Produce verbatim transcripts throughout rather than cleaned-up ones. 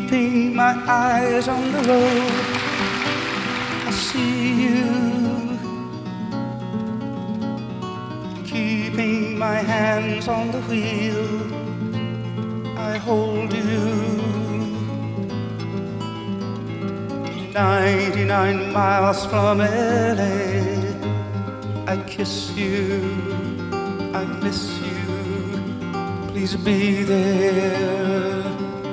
Keeping my eyes on the road, I see you. Keeping my hands on the wheel, I hold you. Ninety-nine miles from L A, I kiss you, I miss you, please be there.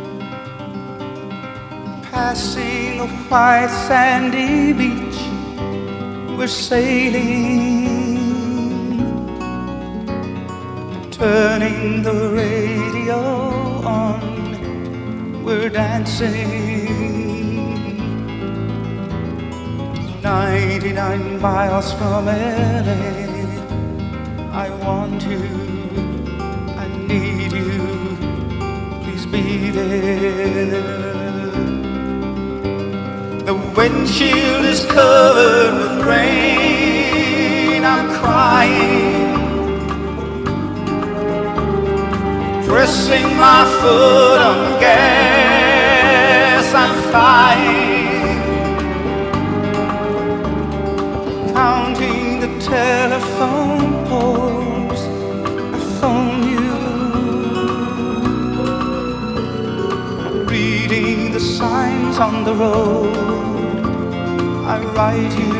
Passing a white sandy beach, we're sailing, turning the radio on, we're dancing. Ninety-nine miles from L A, I want you, I need you, please be there. The windshield is covered with rain, I'm crying, pressing my foot on the gas, I'm flying, counting the telephone poles, I phone you, reading the signs on the road, I write you.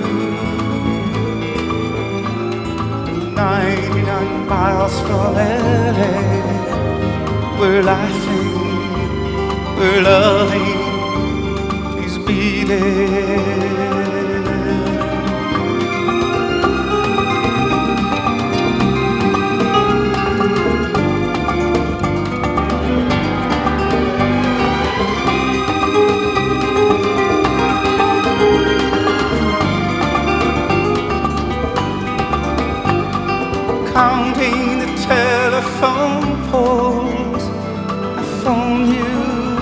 Ninety-nine miles from L A, we're laughing, we're loving, please be there. Counting the telephone poles, I phone you,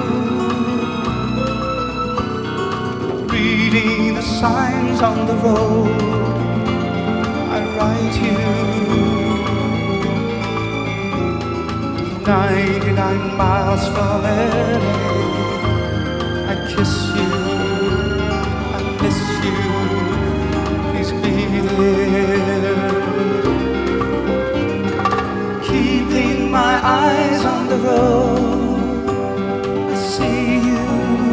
reading the signs on the road, I write you. Ninety-nine miles from L A, I kiss you, I miss you, please be there. Keeping my eyes on the road, I see you.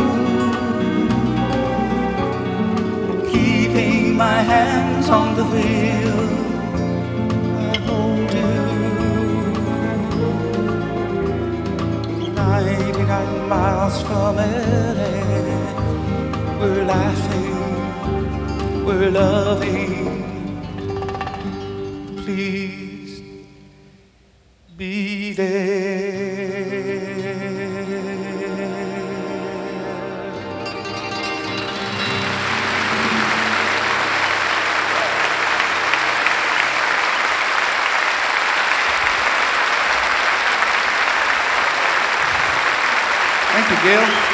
Keeping my hands on the wheel, I hold you. Ninety-nine miles from L A, we're laughing, we're loving, please be there. Thank you, Gail.